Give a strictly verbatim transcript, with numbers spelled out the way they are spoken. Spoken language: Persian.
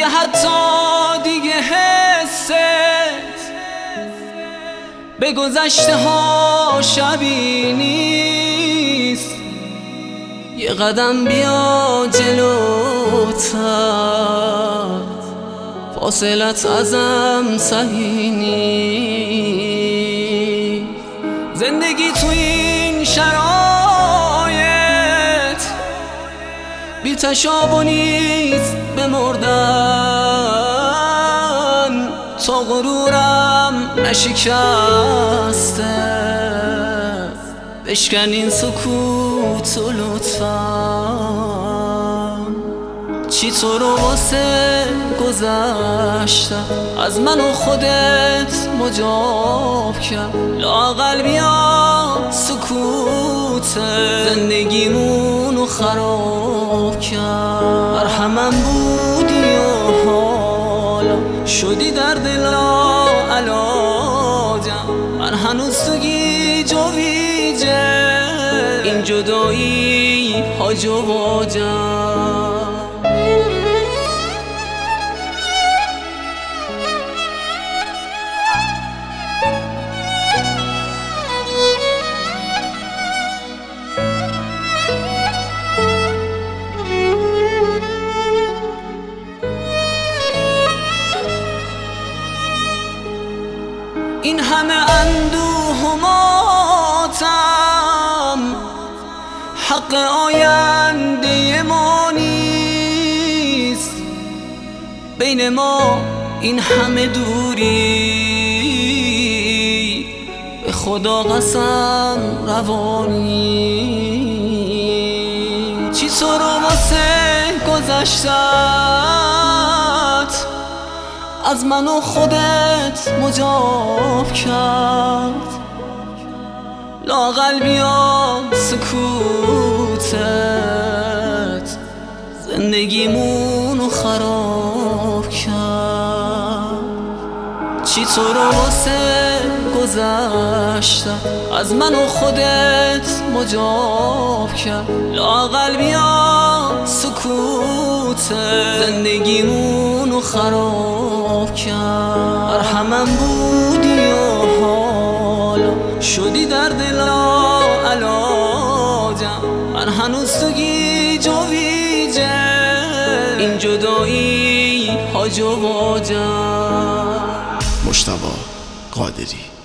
دیگه حتی دیگه حست به گذشته ها شبیه نیست. یه قدم بیا جلوتر، فاصلت ازم صحیح نیست. زندگی تو این شرایط بی تشابه نیست بمردن تا غرورم نشکسته. بشکن این سکوت و لطفاً چی تو رو واسه گذشتم از من و خودت مجاب کرد. لااقل بیا سکوت زندگیمونو خراب کرد. مرهمم بودی و حالا شدی در دلا علاجم. من هنوز تو گیج و ویجه این جدایی هاج و واجم. این همه اندوه و ماتم حق آینده ما نیست. بین ما این همه دوری به خدا قسم روانی. چی تو رو واسه گذشتت از من و خودت مجاب کرد. لااقل بیا سکوتت زندگیمونو خراب کرد. چی تو رو واسه گذشتم از من و خودت مجاب کرد. لااقل بیا سکوتت زندگیمونو خراب کرد. مرهمم بودی و حالا شدی در دلا علاجم. من هنوز تو گیج و ویجه این جدایی هاج و واجم. مجتبی قادری.